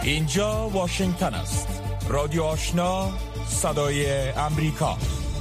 اینجا واشنگتن است. رادیو آشنا، صدای امریکا.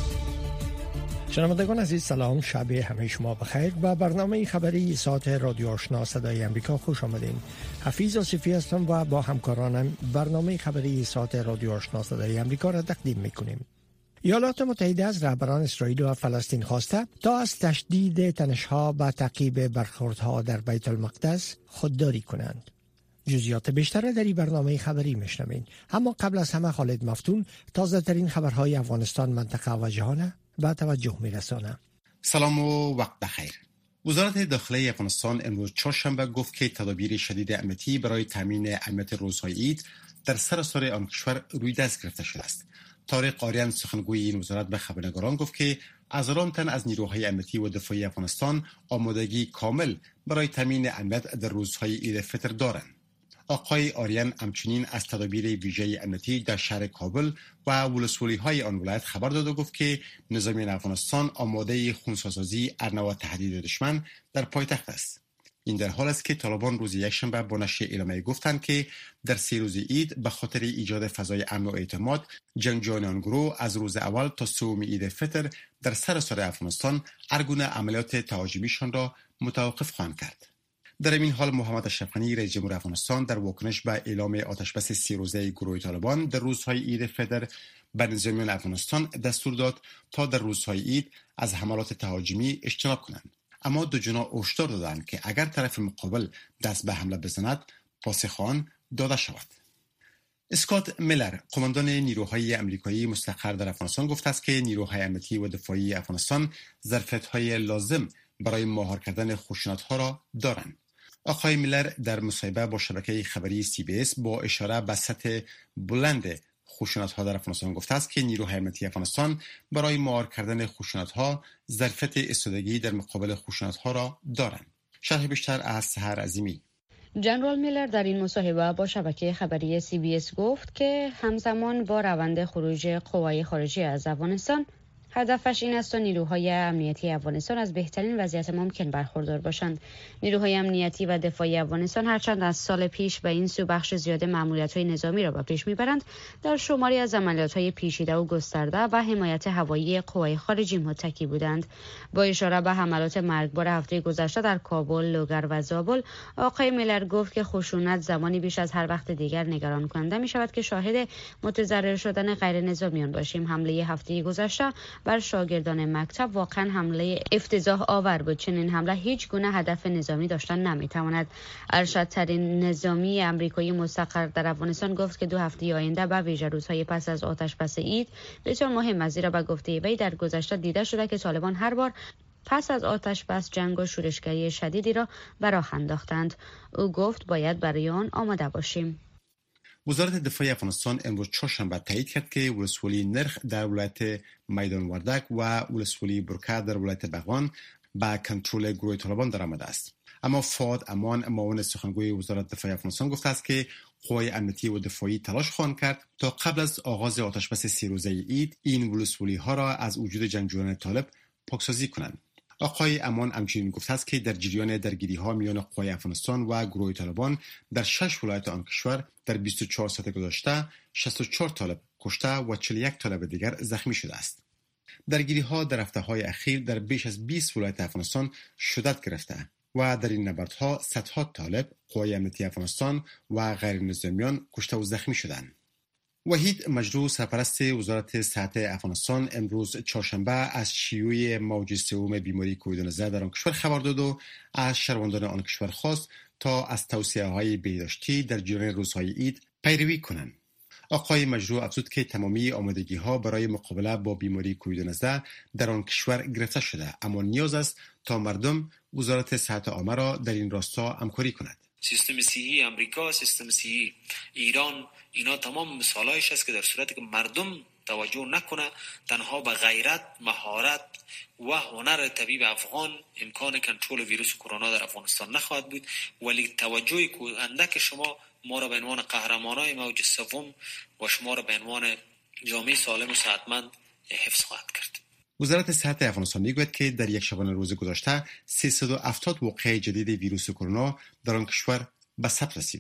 شنوندگان عزیز سلام، شب همه شما بخیر. با برنامه خبری ساعت رادیو آشنا صدای امریکا خوش آمدین. حفیظ آصفی هستم و با همکارانم برنامه خبری ساعت رادیو آشنا صدای امریکا را تقدیم میکنیم. ایالات متحده از رهبران اسرائیل و فلسطین خواسته تا از تشدید تنش‌ها و تعقیب برخوردها در بیت المقدس خودداری کنند. جزئیات بیشتر در این برنامه خبری میشنوین. اما قبل از همه خالد مفتون تازه ترین خبرهای افغانستان، منطقه و جهان به توجه میرسانه. سلام و وقت بخیر. وزارت داخلی افغانستان امروز چهارشنبه گفت که تدابیر شدید امنیتی برای تامین امنیت روزهای عید در سراسر آن کشور روی دست گرفته شده است. طارق آریان سخنگوی این وزارت به خبرنگاران گفت که هزاران تن از نیروهای امنیتی و دفاعی افغانستان آمادگی کامل برای تامین امنیت در روزهای عید فطر دارند. آقای آریان همچنین از تدابیر ویژه امنیتی در شهر کابل و ولسوالی‌های آن ولایت خبر داد و گفت که نظامیان افغانستان آماده خونساسازی هر نوع تهدید دشمن در پایتخت است. این در حال است که طالبان روز یکشنبه با نشر اعلامیه گفتند که در 3 روز عید به خاطر ایجاد فضای امن و اعتماد، جنگجویان آن گروه از روز اول تا 3 عید فطر در سراسر افغانستان هر گونه عملیات تهاجمیشان را متوقف خواهند کرد. در این حال محمد اشرف غنی رئیس جمهور افغانستان در واکنش به اعلام آتشبس 3 روزه گروه طالبان در روزهای عید فطر به نظامیان افغانستان دستور داد تا در روزهای عید از حملات تهاجمی اجتناب کنند. اما دو جناح هشدار دادند که اگر طرف مقابل دست به حمله بزند پاسخ آن داده شود. اسکات میلر، قماندان نیروهای آمریکایی مستقر در افغانستان، گفته است که نیروهای امنیتی و دفاعی افغانستان ظرفیت‌های لازم برای مهار کردن خشونت‌ها را دارند. آقای میلر در مصاحبه با شبکه خبری CBS با اشاره به سطح بلند خشونت‌ها در افغانستان گفته است که نیروهای امنیتی افغانستان برای مهار کردن خشونت‌ها ظرفیت ایستادگی در مقابل خشونت‌ها را دارند. شرح بیشتر از سحر عظیمی. جنرال میلر در این مصاحبه با شبکه خبری CBS گفت که همزمان با روند خروج قوای خارجی از افغانستان، هدفش این است تا نیروهای امنیتی افغانستان از بهترین وضعیت ممکن برخوردار باشند. نیروهای امنیتی و دفاعی افغانستان هرچند از سال پیش به این سو بخش زیاد ماموریت‌های نظامی را به پیش میبرند، در شماری از عملیات‌های پیچیده و گسترده و حمایت هوایی قوای خارجی متکی بودند. با اشاره به حملات مرگبار هفته گذشته در کابل، لوگر و زابل، آقای میلر گفت که خشونت زمانی بیش از هر وقت دیگر نگران کننده می‌شود که شاهد متضرر شدن غیر نظامیان باشیم. حمله هفته گذشته بر شاگردان مکتب واقعا حمله افتضاح آور بود. چنین حمله هیچ گونه هدف نظامی داشتن نمیتواند. ارشدترین نظامی آمریکایی مستقر در افغانستان گفت که 2 هفته آینده به ویژه روزهای پس از آتشبس عید بسیار مهم است، زیرا به گفته وی در گذشته دیده شده که طالبان هر بار پس از آتشبس جنگ و شورشگری شدیدی را به راه انداختند. او گفت باید برای آن آماده باشیم. وزارت دفاع افغانستان امروز چهارشنبه تایید کرد که ولسوالی نرخ در ولایت میدان وردک و ولسوالی برکه در ولایت بغوان به کنترل گروه طالبان درآمده است. اما فؤاد امان، معاون سخنگوی وزارت دفاع افغانستان، گفته است که قوای امنیتی و دفاعی تلاش خواهند کرد تا قبل از آغاز آتشبس 3 روزه عید این ولسوالی ها را از وجود جنگجویان طالب پاکسازی کنند. آقای امان همچنین گفته است که در جریان درگیری‌ها میان قوای افغانستان و گروه طالبان در 6 ولایت آن کشور در 24 ساعت گذشته 64 طالب کشته و 41 طالب دیگر زخمی شده است. درگیری‌ها در هفته‌های اخیر در بیش از 20 ولایت افغانستان شدت گرفته و در این نبردها صدها طالب، قوای امنیتی افغانستان و غیر نظامیان کشته و زخمی شدند. وحید مجروح، سرپرست وزارت صحت افغانستان، امروز چهارشنبه از شیوع موج 3 بیماری کووید 19 در آن کشور خبر داد و از شهروندان آن کشور خواست تا از توصیه‌های بهداشتی در جریان روزهای عید پیروی کنند. آقای مجروح افزود که تمامی آمادگی‌ها برای مقابله با بیماری کووید 19 در آن کشور گرفته شده، اما نیاز است تا مردم وزارت صحت عامه را در این راستا همکاری کند. سیستم صحی آمریکا، سیستم صحی ایران، اینا تمام مثالایش است که در صورتی که مردم توجه نکنه، تنها به غیرت، مهارت و هنر طبیب افغان امکان کنترل ویروس کرونا در افغانستان نخواهد بود. ولی توجه اندک شما ما را به عنوان قهرمانای موج 3 و شما را به عنوان جامعه سالم و صحتمند حفظ خواهد کرد. وزارت صحت افغانستان میگوید که در یک شبانه روز گذشته 370 واقعه جدید ویروس کرونا در آن کشور به ثبت رسیده است.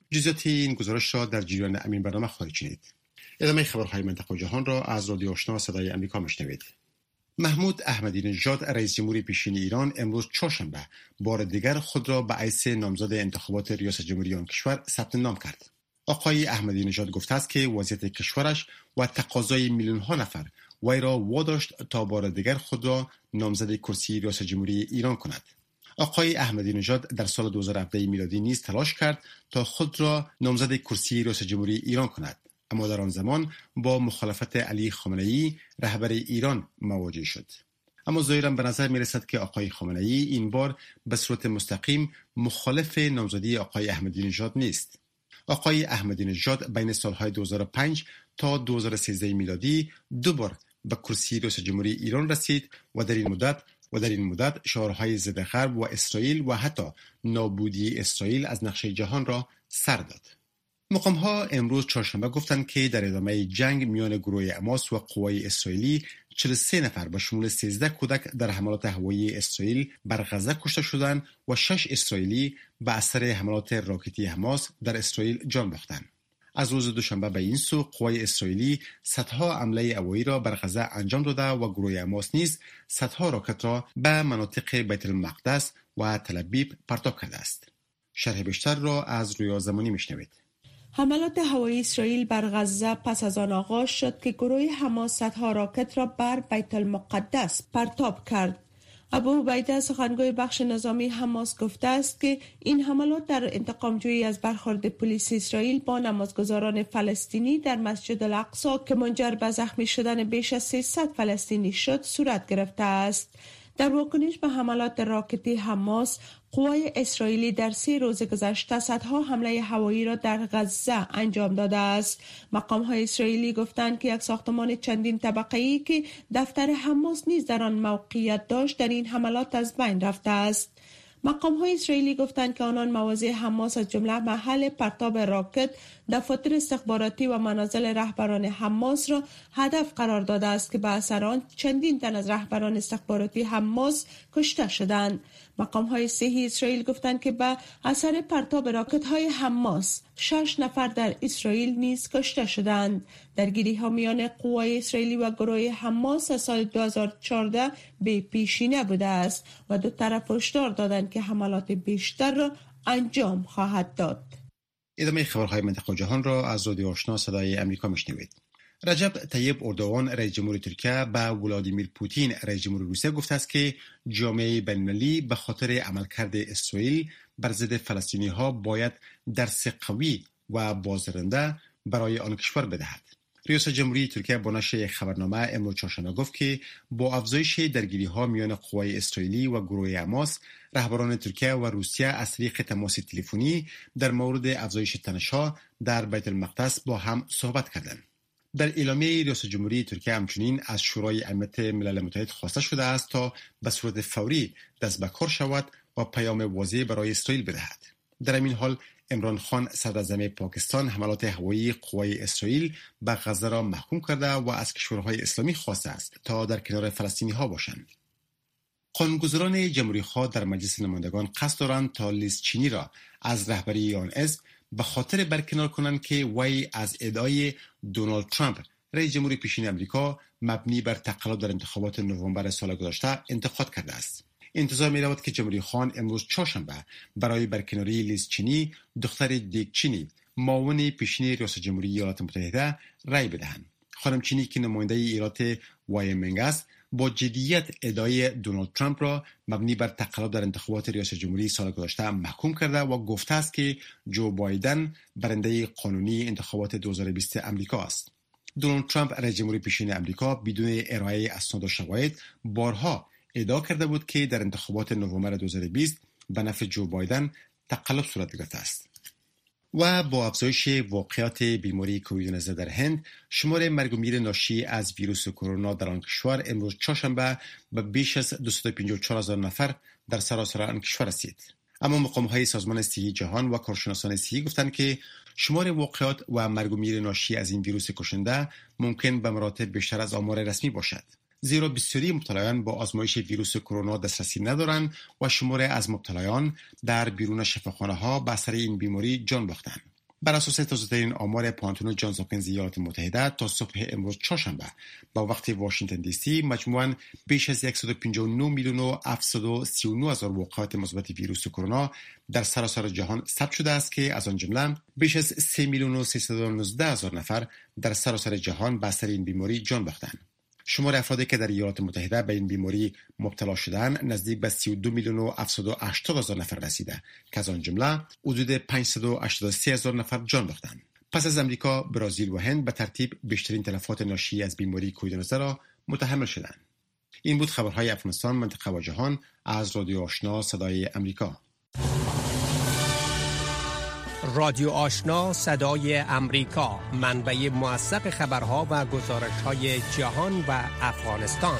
جزئیات این گزارش را در جریان امین برنامه خواهید شنید. ادامه خبرهای منطقه و جهان را از رادیو آشنا صدای آمریکا میشنوید. محمود احمدی نژاد رئیس جمهوری پیشین ایران امروز چهارشنبه بار دیگر خود را به حیث نامزد انتخابات ریاست جمهوری آن کشور ثبت نام کرد. آقای احمدی نژاد گفته است که وضعیت کشورش و تقاضای میلیون ها نفر وی را واداشت تا بار دیگر خود را نامزد کرسی ریاست جمهوری ایران کند. آقای احمدی نژاد در سال 2017 میلادی نیز تلاش کرد تا خود را نامزد کرسی ریاست جمهوری ایران کند، اما در آن زمان با مخالفت علی خامنه‌ای رهبر ایران مواجه شد. اما ظاهراً به نظر می رسد که آقای خامنه‌ای این بار به صورت مستقیم مخالف نامزدی آقای احمدی نژاد نیست. آقای احمدی نژاد بین سالهای 2005 تا 2013 میلادی دو بار به کرسی ریاست جمهوری ایران رسید و در این مدت شعارهای ضد غرب و اسرائیل و حتی نابودی اسرائیل از نقشه جهان را سر داد. مقام‌ها امروز چهارشنبه گفتند که در ادامه جنگ میان گروه حماس و قوای اسرائیلی 43 نفر به شمول 13 کودک در حملات هوایی اسرائیل بر غزه کشته شدند و 6 اسرائیلی به اثر حملات راکتی حماس در اسرائیل جان باختند. از روز دوشنبه به این سو قوای اسرائیلی صدها حمله هوایی را بر غزه انجام داده و گروه حماس نیز صدها راکت را به مناطق بیت المقدس و تل‌آویو پرتاب کرده است. شرح بیشتر را از رویا زمانی میشنوید. حملات هوایی اسرائیل بر غزه پس از آن آغاز شد که گروه حماس صدها راکت را بر بیت المقدس پرتاب کرد. ابو عبیده سخنگوی بخش نظامی حماس گفته است که این حملات در انتقام جویی از برخورد پلیس اسرائیل با نمازگزاران فلسطینی در مسجد الاقصی که منجر به زخمی شدن بیش از 300 فلسطینی شد صورت گرفته است. در واکنش به حملات راکتی حماس، قوای اسرائیلی در 3 روز گذشته صدها حمله هوایی را در غزه انجام داده است. مقام‌های اسرائیلی گفتند که یک ساختمان چندین طبقه‌ای که دفتر حماس نیز در آن موقعیت داشت در این حملات از بین رفته است. مقام‌های اسرائیلی گفتند که آنان مواضع حماس از جمله محل پرتاب راکت، دفاتر استخباراتی و منازل رهبران حماس را هدف قرار داده است که به اثر آن چندین تن از رهبران استخباراتی حماس کشته شدند. مقام‌های صحی اسرائیل گفتند که به اثر پرتاب راکت‌های حماس 6 نفر در اسرائیل نیز کشته شدند. درگیری‌ها میان قوای اسرائیلی و گروه حماس از سال 2014 به پیشینه بوده است و دو طرف هشدار دادند که حملات بیشتر را انجام خواهد داد. ادامه خبرهای منطقه و جهان را از رادیو آشنا صدای آمریکا میشنوید. رجب طیب اردوغان رئیس جمهور ترکیه به ولادیمیر پوتین رئیس جمهور روسیه گفته است که جامعه بین‌المللی به خاطر عملکرد اسرائیل بر ضد فلسطینی‌ها باید درس قوی و بازدارنده برای آن کشور بدهد. ریاست جمهوری ترکیه با نشر یک خبرنامه امروز چهارشنبه گفت که با افزایش درگیری‌ها میان قوای اسرائیلی و گروه حماس، رهبران ترکیه و روسیه از طریق تماس تلفنی در مورد افزایش تنش‌ها در بیت المقدس با هم صحبت کردند. در اعلامیه ریاست جمهوری ترکیه همچنین از شورای امنیت ملل متحد خواسته شده است تا به صورت فوری دست به کار شود و پیام واضح برای اسرائیل بدهد. در این حال عمران خان صدر اعظم پاکستان حملات هوایی قوای اسرائیل به غزه را محکوم کرده و از کشورهای اسلامی خواسته است تا در کنار فلسطینی‌ها باشند. قانونگذاران جمهوری‌خواه در مجلس نمایندگان قصد دارند تا لیز چینی را از رهبری آن حزب به خاطر برکنار کنند که وی از ادعای دونالد ترامپ رئیس جمهور پیشین آمریکا مبنی بر تقلب در انتخابات نوامبر سال گذشته انتقاد کرده است. انتظار می رود که جمهوری خان امروز چهارشنبه برای برکناری لیز چینی دختر دیک چینی معاون پیشین ریاست جمهوری ایالات متحده رأی بدهند. خانم چینی که نماینده ایالت وایومینگ است با جدیت ادعای دونالد ترامپ را مبنی بر تقلب در انتخابات ریاست جمهوری سال گذشته محکوم کرده و گفته است که جو بایدن برنده قانونی انتخابات 2020 آمریکا است. دونالد ترامپ رئیس جمهور پیشین آمریکا بدون ارائه اسناد و شواهد بارها ادعا کرده بود که در انتخابات نوامبر 2020 به نفع جو بایدن تقلب صورت گرفته است. و با افزایش واقعات بیماری کووید 19 در هند، شمار مرگ و میر ناشی از ویروس کرونا در آن کشور امروز چهارشنبه به بیش از 254,000 نفر در سراسر آن کشور رسید. اما مقام‌های سازمان صحی جهان و کارشناسان صحی گفتند که شمار واقعات و مرگ و میر ناشی از این ویروس کشنده ممکن به مراتب بیشتر از آمار رسمی باشد، زیرا بسیاری مبتلایان با آزمایش ویروس کرونا دسترسی ندارند و شمار از مبتلایان در بیرون شفاخانه‌ها به اثر این بیماری جان باختند. بر اساس تازه‌ترین آمار پانتون جانز هاپکینز ایالات متحده تا صبح امروز چهارشنبه با وقت واشنگتن دی سی مجموعاً بیش از 159 میلیون و 739 هزار وقایع مثبت ویروس کرونا در سراسر جهان ثبت شده است که از آن جمله بیش از 3 میلیون و 319 هزار نفر در سراسر جهان به اثر این بیماری جان باختند. شمار افرادی که در ایالات متحده به این بیماری مبتلا شدند نزدیک به 32 میلیون و 780 هزار نفر رسیده که از آن جمله حدود 583 هزار نفر جان باختند. پس از امریکا، برزیل و هند به ترتیب بیشترین تلفات ناشی از بیماری کووید 19 را متحمل شدند. این بود خبرهای افغانستان، منطقه و جهان از رادیو آشنا صدای امریکا. رادیو آشنا صدای امریکا، منبع موثق خبرها و گزارش‌های جهان و افغانستان.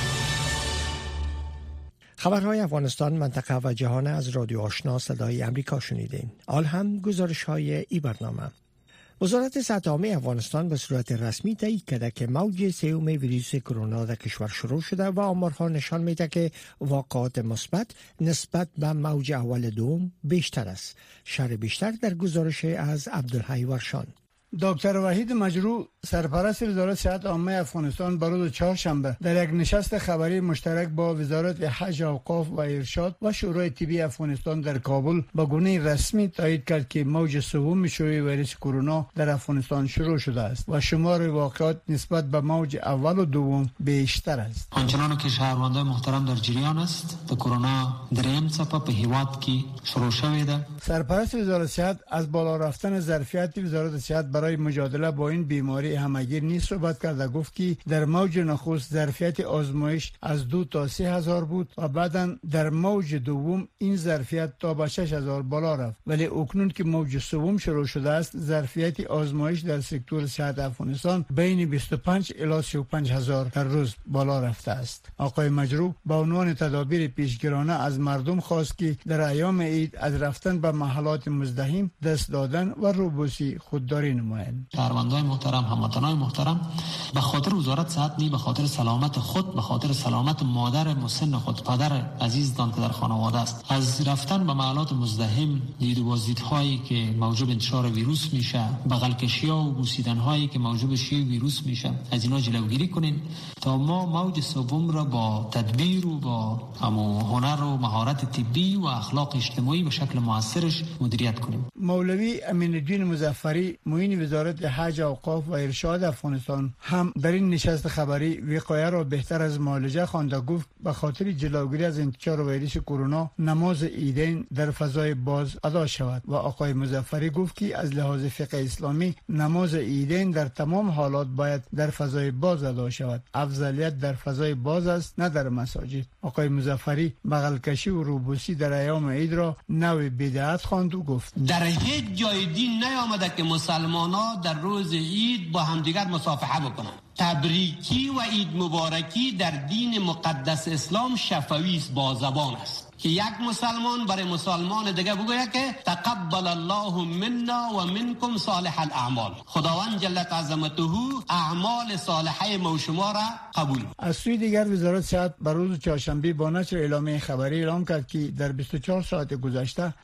خبرهای افغانستان، منطقه و جهان از رادیو آشنا صدای امریکا شنیدین. آل هم گزارش‌های ای برنامه. وزارت صحت عامه افغانستان به صورت رسمی تایید کرده که موج سوم ویروس کرونا در کشور شروع شده و آمارها نشان میده که واقعات مثبت نسبت به موج اول دوم بیشتر است. شرح بیشتر در گزارش از عبدالحی ورشان. دکتر وحید مجروح، سرپرست وزارت صحت عامه افغانستان، بر روز چهارشنبه در یک نشست خبری مشترک با وزارت حج، اوقاف و ارشاد و شورای طبی افغانستان در کابل به گونه رسمی تایید کرد که موج سوم شیوع ویروس کرونا در افغانستان شروع شده است و شمار واقعات نسبت به موج اول و دوم بیشتر است. آنچنان که شهروندان محترم در جریان است، به کرونا دریم څپه په هیواد کې شروع شوې ده. سرپرست وزارت صحت از بالا رفتن ظرفیت وزارت صحت برای مجادله با این بیماری همگیر نیز صحبت کرد و گفت که در موج نخست ظرفیت آزمایش از 2 تا 3 هزار بود و بعدا در موج دوم این ظرفیت تا به 6 هزار بالا رفت، ولی اکنون که موج سوم شروع شده است ظرفیت آزمایش در سکتور صحت افغانستان بین 25 الی 35 هزار در روز بالا رفته است. آقای مجروح با عنوان تدابیر پیشگیرانه از مردم خواست که در ایام عید از رفتن به محلات مزدحم دست دادن و روبوسی خودداری نمایند. شهروندان محترم، هموطنان محترم، به خاطر وزارت صحت نی، به خاطر سلامت خود، به خاطر سلامت مادر مسن خود، پدر عزیزتان که در خانواده است، از رفتن به محلات مزدحم، دید و بازدیدهایی که موجب انتشار ویروس میشه، بغل کشی‌ها و بوسیدن‌هایی که موجب شیوع ویروس میشه، از اینا جلوگیری کنین تا ما موج سوم را با تدبیر و با هنر و مهارت طبی و اخلاق اجتماعی به شکل موثرش مدیریت کنیم. مولوی امین الدین مظفری، معین وزارت حج، اوقاف و ارشاد افغانستان، هم در این نشست خبری وقایع را بهتر از معالجه خواند و گفت به خاطر جلوگیری از انتشار ویروس کرونا نماز عیدین در فضای باز ادا شود و آقای مظفری گفت که از لحاظ فقه اسلامی نماز عیدین در تمام حالات باید در فضای باز ادا شود. افضلیت در فضای باز است، نه در مساجد. آقای مظفری بغل کشی و روبوسی در ایام عید را نوع بدعت خواند و گفت در هیچ جای دین نیامده که مسلمان‌ها در روز عید با همدیگر مصافحه بکنن. تبریکی و عید مبارکی در دین مقدس اسلام شفوی است، با زبان است که یک مسلمان برای مسلمان دیگه بگوید که تقبل الله منا و منکم صالح الاعمال. خداوند جل عظمته اعمال صالحه ما و شما را قبول. از سوی دیگر وزارت صحت بر روز چهارشنبه با نشر اعلامیه خبری اعلام کرد که در 24 ساعت گذشته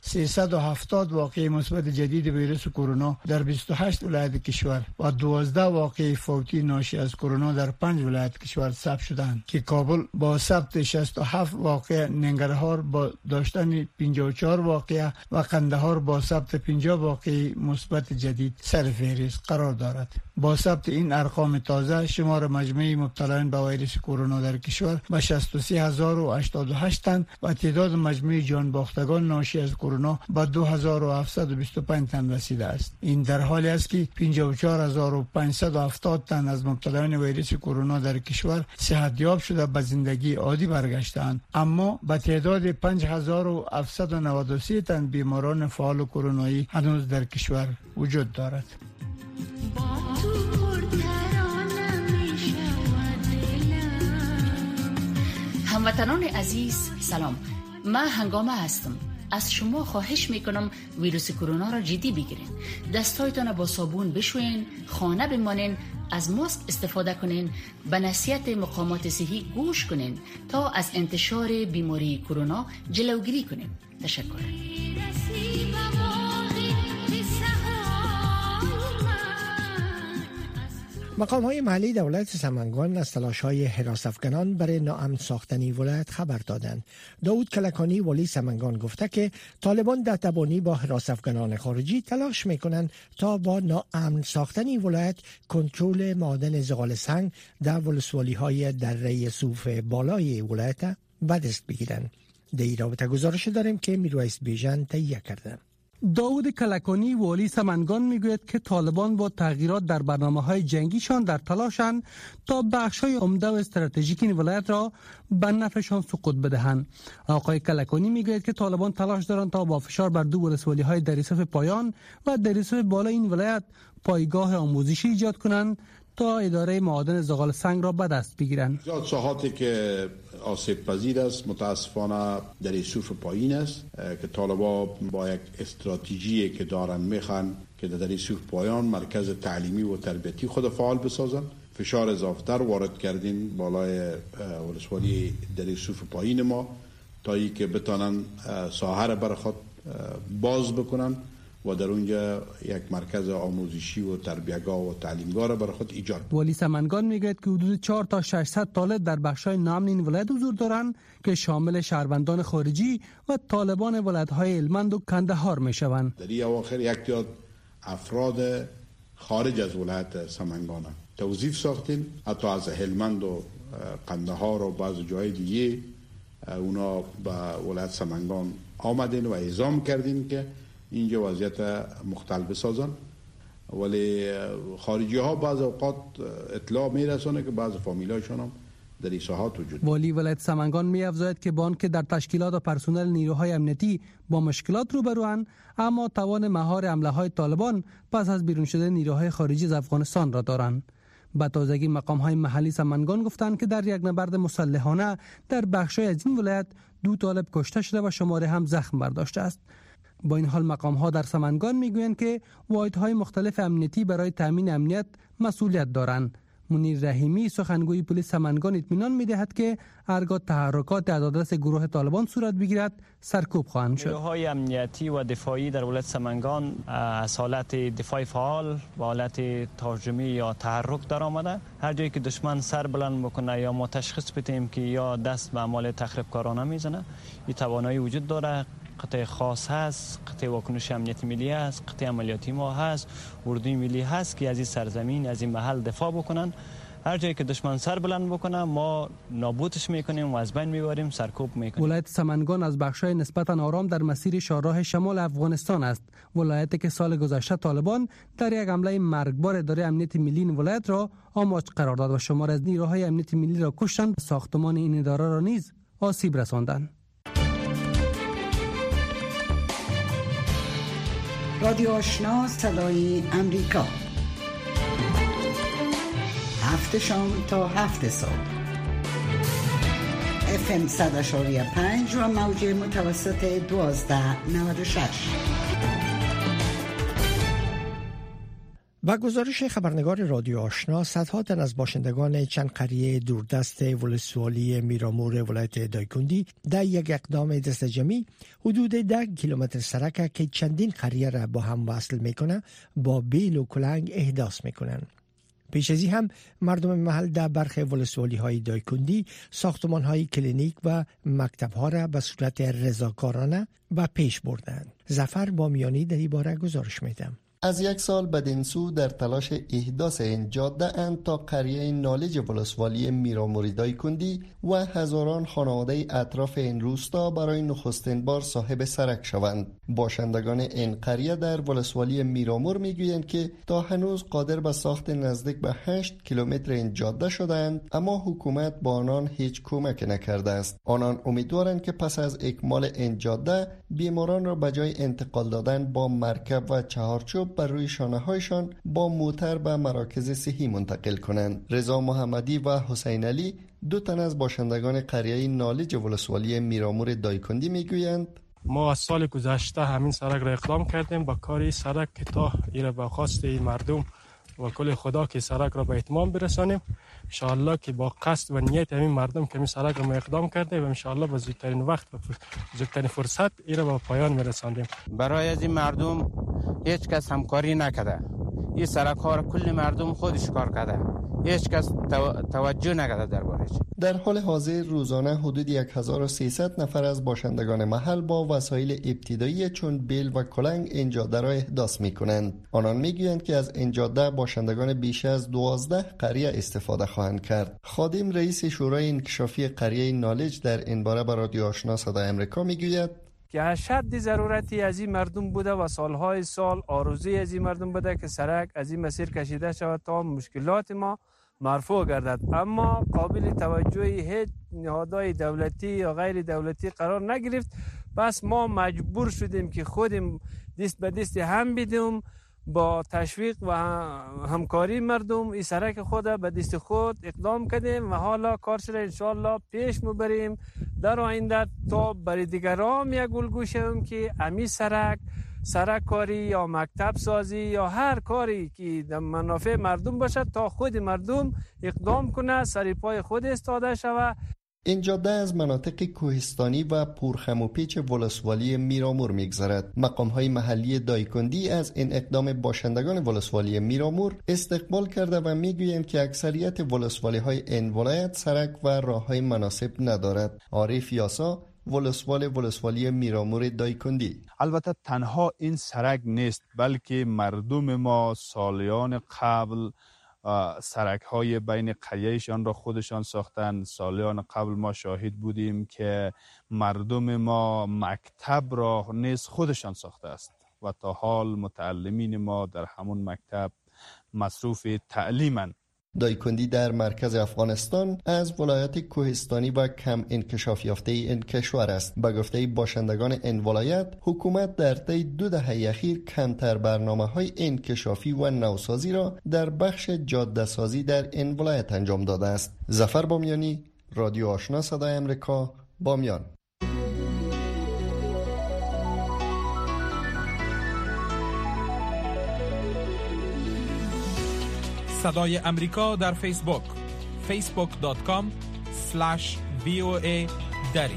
370 واقعه مثبت جدید ویروس کرونا در 28 ولایت کشور و 12 واقعه فوتی ناشی از کرونا در 5 ولایت کشور ثبت شدند که کابل با ثبت 67 واقعه، ننگرهار با داشتن 54 واقعه و قندهار با ثبت 50 واقعه مثبت جدید سر فهرست قرار دارد. با ثبت این ارقام تازه شمار مجموعی مبتلایان به ویروس کرونا در کشور به 63088 تن و تعداد مجموعی جان باختگان ناشی از کرونا به 2725 تن رسیده است. این در حالی است که 54570 تن از مبتلایان ویروس کرونا در کشور صحتیاب شده به زندگی عادی برگشتند، اما به تعداد 5793 تن بیماران فعال کرونایی هنوز در کشور وجود دارد. هموطنان عزیز سلام، من هنگامه هستم. از شما خواهش میکنم ویروس کرونا را جدی بگیرین. دستایتان با صابون بشوین، خانه بمانین، از ماسک استفاده کنین، به نصیحت مقامات صحی گوش کنین تا از انتشار بیماری کرونا جلوگیری کنین. تشکر. مقام‌های محلی دولت سمنگان از تلاش‌های حراس‌افکنان برای ناامن ساختن ولایت خبر دادند. داود کلکانی والی سمنگان گفته که طالبان در تبانی با حراس‌افکنان خارجی تلاش می‌کنند تا با ناامن ساختن ولایت کنترل معادن زغال سنگ در ولسوالی‌های دره صوف بالای ولایت به دست بگیرند. در این رابطه گزارش داریم که میرویس بیژن تهیه کرده. داود کلکانی والی سمنگان میگوید که طالبان با تغییرات در برنامه‌های جنگیشان در تلاشند تا بخش‌های عمده و استراتژیک این ولایت را به نفعشان سقوط بدهند. آقای کلکانی میگوید که طالبان تلاش دارند تا با فشار بر دو ولسوالی‌های دریاصف پایان و دریاصف بالا این ولایت پایگاه آموزشی ایجاد کنند تا اداره معادن زغال سنگ را به دست بگیرند. زیاد ساحاتی که آسیب پذیر است متاسفانه در صوف پایین است که طالبان با یک استراتژی که دارن میخوان که در صوف پایان مرکز تعلیمی و تربیتی خود فعال بسازن. فشار اضافه‌تر وارد کردین بالای ولسوالی در صوف پایین ما تا ای که بتانن ساحه را برای خود باز بکنن و در اونجا یک مرکز آموزشی و تربیتگاه و تعلیمگاه را برای خود ایجاد. والی سمنگان میگوید که حدود 4 تا 600 طالب در بخش‌های ناامن این ولایت حضور دارند که شامل شهروندان خارجی و طالبان ولایت‌های هلمند و کندهار میشوند. در این اواخر یک تعداد افراد خارج از ولایت سمنگان توظیف ساختیم، حتی از هلمند و قندهار و بعض جای دیگه اونا به ولایت سمنگان آمدین و اعزام کردیم که اینجا وضعیت مختل بسازن. ولی خارجی ها بعض اوقات اطلاع میرسونه که بعض فامیلایشون هم در این ساحات وجود. والی ولایت سمنگان می افزاید که با آنکه در تشکیلات و پرسنل نیروهای امنیتی با مشکلات روبروند، اما توان مهار حمله های طالبان پس از بیرون شدن نیروهای خارجی از افغانستان را دارند. به تازگی مقام های محلی سمنگان گفتند که در یک نبرد مسلحانه در بخش‌های از این ولایت 2 طالب کشته شده و شماره هم زخم برداشته است. با این حال مقام ها در سمنگان میگویند که واحدهای مختلف امنیتی برای تامین امنیت مسئولیت دارند. منیر رحیمی سخنگوی پلیس سمنگان اطمینان میدهد که هرگاه تحرکات از دست گروه طالبان صورت بگیرد سرکوب خواهند شد. نیروهای امنیتی و دفاعی در ولایت سمنگان از حالت دفاع فعال و حالت تهاجمی یا تحرک در آمده. هر جایی که دشمن سر بلند بکنه یا ما تشخیص بدیم که یا دست به اعمال تخریبکارانه میزنه، این توانایی وجود داره. قطعه خاص هست، قطعه واکنش امنیتی ملی هست، قطعه عملیاتی ما هست، اردوی ملی هست که از این سرزمین از این محل دفاع بکنن. هر جایی که دشمن سر بلند بکنه ما نابودش میکنیم و از بین میبریم، سرکوب میکنیم. ولایت سمنگان از بخشای نسبتا آرام در مسیر شاهراه شمال افغانستان است. ولایتی که سال گذشته طالبان در یک حمله مرگبار اداره امنیت ملی این ولایت را آماج قرار داد و شمار از نیروهای امنیت ملی را کشتند، ساختمان این اداره را نیز آسیب رساندند. رادیو آشنا صدای امریکا، 7 شام تا 7 صبح، FM 100.5 و موج متوسط 1296. با گزارش خبرنگار رادیو آشنا، صدها تن از باشندگان چند قریه دوردست ولسوالی میرامور ولایت دایکندی در یک اقدام دست جمعی حدود 10 کیلومتر سرک که چندین قریه را با هم وصل میکنه با بیل و کلنگ احداث میکنن. پیش از این هم مردم محل در برخی ولسوالی های دایکندی ساختمان های کلینیک و مکتب ها را به صورت رضاکارانه به پیش بردند. ظفر بامیانی در این باره گزارش میدم. از 1 سال بدین سو در تلاش احداث این جاده اند تا قریه نالج ولسوالی میرامور دایکندی و هزاران خانواده اطراف این روستا برای نخستین بار صاحب سرک شوند. باشندگان این قریه در ولسوالی میرامور میگویند که تا هنوز قادر به ساخت نزدیک به 8 کیلومتر این جاده شدند، اما حکومت با آنان هیچ کمک نکرده است. آنان امیدوارند که پس از اکمال این جاده بیماران را به جای انتقال دادن با مرکب و چهارچوب بر روی شانه هایشان با موتر به مراکز صحی منتقل کنند. رضا محمدی و حسین علی 2 تن از باشندگان قریه نالج ولسوالی میرامور دایکندی میگویند ما از سال گذشته همین سرک را اقدام کردیم با کاری سرک که تا ایره با خواست مردم و کل خدا که سرک را به اتمام برسانیم. انشاءالله که با قصد و نیت همین مردم که می سرک را اقدام کرده و انشاءالله با زودترین وقت و زودترین فرصت ایره به پایان میرساندیم. برای از این مردم هیچ کس همکاری نکرده. این سرک ها را کل مردم خودش کار کرده، هیچ کس توجه نکرده دربارش. در حال حاضر روزانه حدود 1300 نفر از باشندگان محل با وسایل ابتدایی چون بیل و کلنگ این جاده را احداث می‌کنند. آنان می‌گویند که از این جاده باشندگان بیش از 12 قریه استفاده خواهند کرد. خادم رئیس شورای انکشافی قریه نالج در این باره به رادیو آشنا صدای آمریکا می‌گوید که اشد ضرورتی از این مردم بوده و سالهای سال آرزوی از این مردم بوده که سرک از این مسیر کشیده شود تا مشکلات ما مرفوع گردد، اما قابل توجهی هیچ نهادهای دولتی یا غیر دولتی قرار نگرفت. پس ما مجبور شدیم که خودم دست به دست هم بدیم با تشویق و همکاری مردم این سرک خود به دست خود اقدام کردیم و حالا کارش را انشاءالله پیش میبریم در آینده تا برای دیگران یک الگو شویم که امی سرک کاری یا مکتب سازی یا هر کاری که در منافع مردم باشد تا خود مردم اقدام کنه، سر پای خود استاده شود. این جاده از مناطق کوهستانی و پرخم و پیچ ولسوالی میرامور میگذرد. مقام‌های محلی دایکندی از این اقدام باشندگان ولسوالی میرامور استقبال کرده و میگویند که اکثریت ولسوالی‌های این ولایت سرک و راه‌های مناسب ندارد. عارف یاسا ولسوالی میرامور دایکندی: البته تنها این سرک نیست، بلکه مردم ما سالیان قبل سرک های بین قریهشان را خودشان ساختن. سالیان قبل ما شاهد بودیم که مردم ما مکتب را نیز خودشان ساخته است و تا حال متعلمین ما در همون مکتب مصروف تعلیمند. دایکندی در مرکز افغانستان از ولایت کوهستانی و کم انکشاف یافته این کشور است. به گفته باشندگان این ولایت، حکومت در طی 2 دهه اخیر کمتر برنامه‌های انکشافی و نوسازی را در بخش جاده سازی در این ولایت انجام داده است. ظفر بامیانی، رادیو آشنا صدای آمریکا، بامیان. صدای امریکا در فیسبوک facebook.com/VOA دری.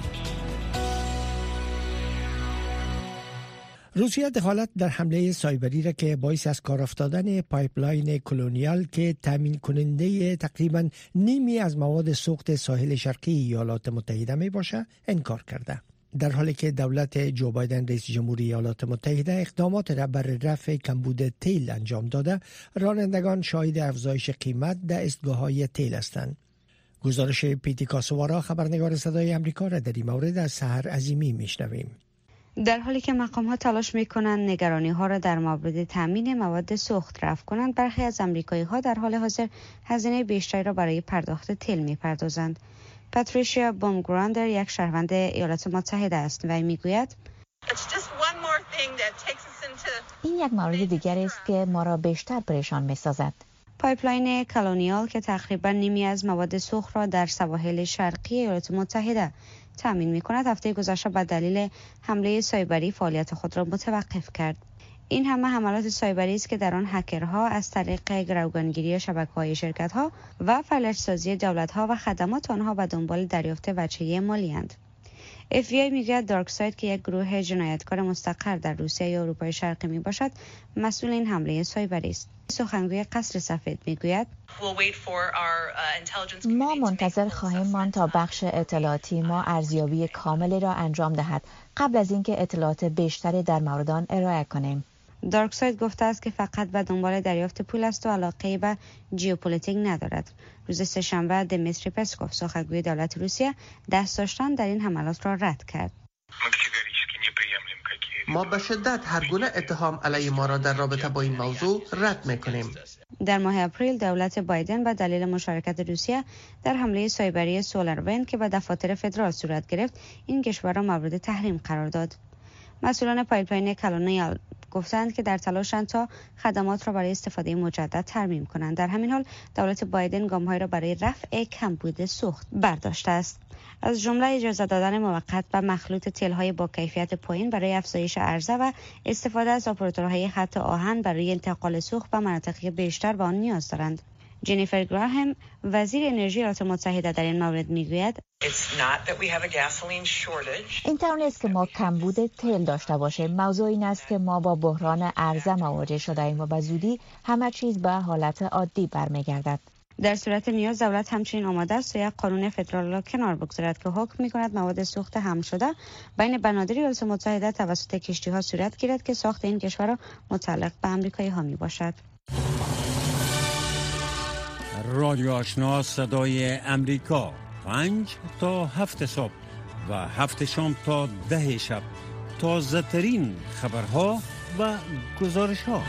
روسیه دخالت در حمله سایبری را که باعث از کار افتادن پایپلاین کلونیال که تامین کننده تقریبا نیمی از مواد سوخت ساحل شرقی ایالات متحده می باشه انکار کرده. در حالی که دولت جو بایدن رئیس جمهوری ایالات متحده اقدامات را برای رفع کمبود تیل انجام داده، رانندگان شاهد افزایش قیمت در ایستگاه‌های تیل هستند. گزارش پیتی کاسوارا خبرنگار صدای آمریکا را در این مورد از سحر عظیمی میشنویم. در حالی که مقام‌ها تلاش می‌کنند نگرانی‌ها را در مورد تامین مواد سوخت رفع کنند، برخی از آمریکایی‌ها در حال حاضر هزینه بیشتری را برای پرداخت تیل می‌پردازند. پاتریشیا بومگراندر یک شهروند ایالات متحده است و میگوید این یک مورد دیگر است که ما را بیشتر پریشان می‌سازد. پایپلاین کلونیال که تقریبا نیمی از مواد سوخت را در سواحل شرقی ایالات متحده تامین می‌کند، هفته گذشته به دلیل حمله سایبری فعالیت خود را متوقف کرد. این همه حملات سایبری است که در آن هکرها از طریق گروگانگیری شبکه‌های شرکت‌ها و فلج‌سازی دولت‌ها و خدمات آنها به دنبال دریافت وجهه مالی‌اند. FBI میگوید دارکساید که یک گروه جنایتکار مستقر در روسیه یا اروپای شرقی میباشد مسئول این حمله سایبری است. سخنگوی قصر سفید میگوید ما منتظر خواهیم ماند تا بخش اطلاعاتی ما ارزیابی کاملی را انجام دهد قبل از اینکه اطلاعات بیشتری در مورد آن ارائه کنیم. دارکساید گفته است که فقط به دنبال دریافت پول است و علاقه به ژئوپلیتیک ندارد. روز سه‌شنبه دمیتری پسکوف سخنگوی دولت روسیه دست داشتن در این حملات را رد کرد. ما به شدت هر گونه اتهام علیه ما را در رابطه با این موضوع رد می‌کنیم. در ماه اپریل دولت بایدن به دلیل مشارکت روسیه در حمله سایبری سولروین که به دفاتر فدرال صورت گرفت، این کشور را مورد تحریم قرار داد. مسئولان پایپلاین کلونیال گفتند که در تلاشند تا خدمات را برای استفاده مجدد ترمیم کنند. در همین حال دولت بایدن گام‌هایی را برای رفع کمبود سوخت برداشته است. از جمله اجازه دادن موقت به مخلوط تل‌های با کیفیت پایین برای افزایش عرضه و استفاده از اپراتورهای خط آهن برای انتقال سوخت به مناطق بیشتر به آن نیاز دارند. جنیفر گراهم وزیر انرژی ایالات متحده در این مورد میگوید اینطور نیست که ما کمبود تیل داشته باشیم. موضوع این است که ما با بحران عرضه مواجه شده ایم و به زودی همه چیز به حالت عادی برمیگردد. در صورت نیاز دولت همچنین آماده است یک قانون فدرال را کنار بگذارد که حکم می‌کند مواد سوخت حمل شده بین بنادر ایالات متحده توسط کشتی‌ها صورت گیرد که ساخت این کشور متعلق به آمریکایی‌ها میباشد. رادیو آشنا صدای امریکا 5 تا 7 صبح و 7 شام تا 10 شب تازه ترین خبرها و گزارش‌ها.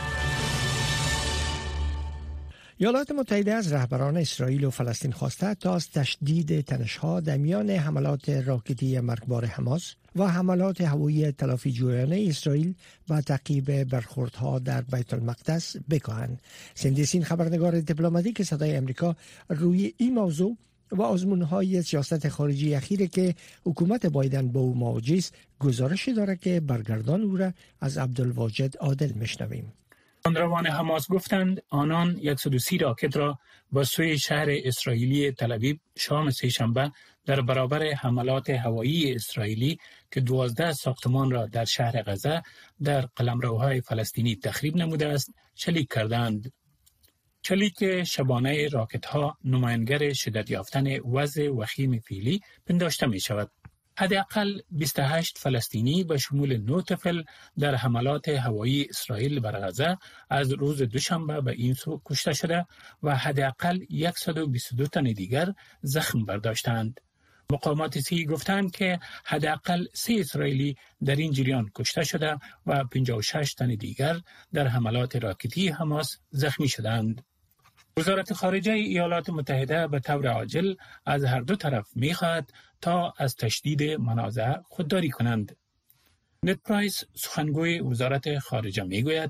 ایالات متحده از رهبران اسرائیل و فلسطین خواسته تا از تشدید تنش‌ها در میان حملات راکتی مرگبار حماس و حملات هوایی تلافی جویانه اسرائیل و تعقیب برخوردها در بیت المقدس بکاهند. سندیسین خبرنگار دیپلماتیک صدای امریکا روی این موضوع و آزمون‌های سیاست خارجی اخیری که حکومت بایدن با او مواجه است گزارشی دارد که برگردان او را از عبدالواجد عادل میشنویم. کمانداران حماس گفتند آنان 130 راکت را به سوی شهر اسرائیلی تل‌آویو شام سه‌شنبه در برابر حملات هوایی اسرائیلی که 12 ساختمان را در شهر غزه در قلمروهای فلسطینی تخریب نموده است شلیک کردند. شلیک شبانه راکت‌ها نمایانگر شدت یافتن وضع وخیم فعلی پنداشته می شود. حداقل 28 فلسطینی به شمول 9 طفل در حملات هوایی اسرائیل بر غزه از روز دوشنبه به این سو کشته شده و حداقل 122 تن دیگر زخم برداشتند. مقامات سیاسی گفتند که حداقل 3 اسرائیلی در این جریان کشته شده و 56 تن دیگر در حملات راکتی حماس زخمی شدند. وزارت خارجه ایالات متحده به طور عاجل از هر دو طرف می‌خواهد تا از تشدید منازعه خودداری کنند. نت پرایس سخنگوی وزارت خارجه میگوید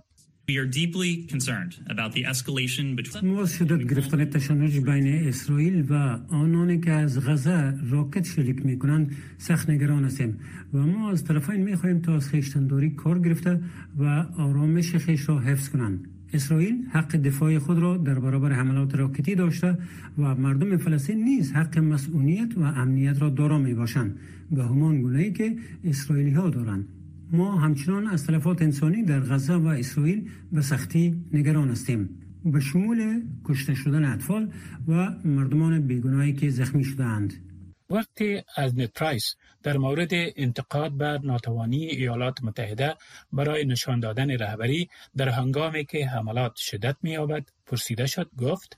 ما از شدت گرفتن تشنج بین اسرائیل و آنانی که از غزه راکت شلیک میکنند سخت نگران هستیم و ما از طرفین میخواهیم تا از خویشتنداری کار گرفته و آرامش خویش را حفظ کنند. اسرائیل حق دفاع خود را در برابر حملات راکتی داشته و مردم فلسطین نیز حق مسئولیت و امنیت را دارا می باشند به همان گونه‌ای که اسرائیلی ها دارند. ما همچنان از تلفات انسانی در غزه و اسرائیل به سختی نگران هستیم، به شمول کشته شدن اطفال و مردمان بیگناهی که زخمی شده‌اند. وقتی از نت پرایس در مورد انتقاد بر ناتوانی ایالات متحده برای نشان دادن رهبری در هنگامی که حملات شدت می‌یابد پرسیده شد گفت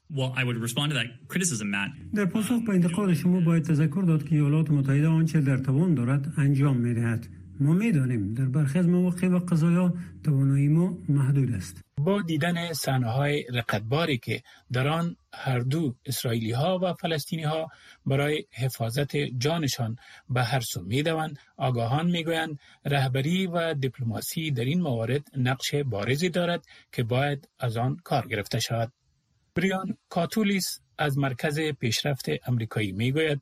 در پاسخ به انتقاد شما باید تذکر داد که ایالات متحده آنچه در توان دارد انجام می‌دهد. ما می‌دانیم در برخی از مواقع و قضایا توانایی ما محدود است. با دیدن صحنه‌های رقتباری که در آن هر دو اسرائیلی‌ها و فلسطینی‌ها برای حفاظت جانشان به هر سو می‌دوند، آگاهان می‌گویند رهبری و دیپلماسی در این موارد نقش بارزی دارد که باید از آن کار گرفته شود. بریان کاتولیس از مرکز پیشرفت آمریکایی می‌گوید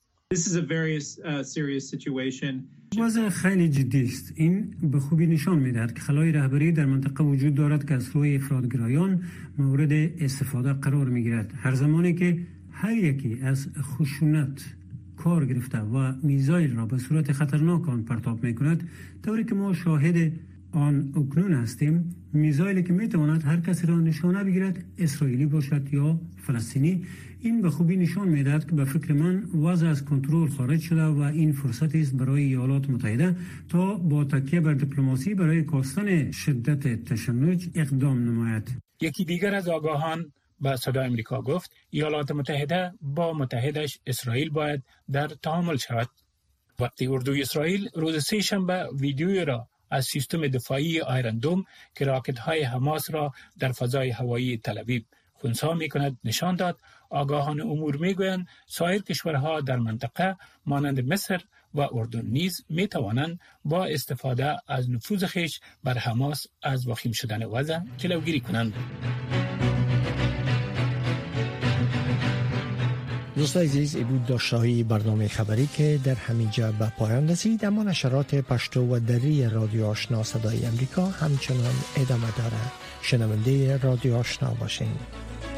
وضع خیلی جدی است. این به خوبی نشان می‌دهد که خلای رهبری در منطقه وجود دارد که از روی افراط‌گرایان مورد استفاده قرار می‌گیرد. هر زمانی که هر یکی از خشونت کار گرفته و میزایل را به صورت خطرناک آن پرتاب می‌کند، طوری که ما شاهد آن اکنون هستیم، میزایلی که می‌تواند هر کسی را نشانه بگیرد، اسرائیلی باشد یا فلسطینی، این به خوبی نشان می‌دهد که به فکر من وضع از کنترل خارج شده و این فرصتی است برای ایالات متحده تا با تکیه بر دیپلماسی برای کاستن شدت تشنج اقدام نماید. یکی دیگر از آگاهان به صدای آمریکا گفت ایالات متحده با متحدش اسرائیل باید در تعامل شود. وقتی اردوی اسرائیل روز سه‌شنبه ویدیویی را از سیستم دفاعی آیرن دوم که راکت‌های حماس را در فضای هوایی تل‌آویو خنثی می‌کند نشان داد، آگاهان امور می‌گویند سایر کشورها در منطقه مانند مصر و اردن نیز می‌توانند با استفاده از نفوذ خویش بر حماس از وخیم شدن وضع جلوگیری کنند. دوستان عزیز، این بود داشته‌های برنامه خبری که در همینجا به پایان رسید، اما نشرات پشتو و دری رادیو آشنا صدای امریکا همچنان ادامه دارد. شنونده رادیو آشنا باشین.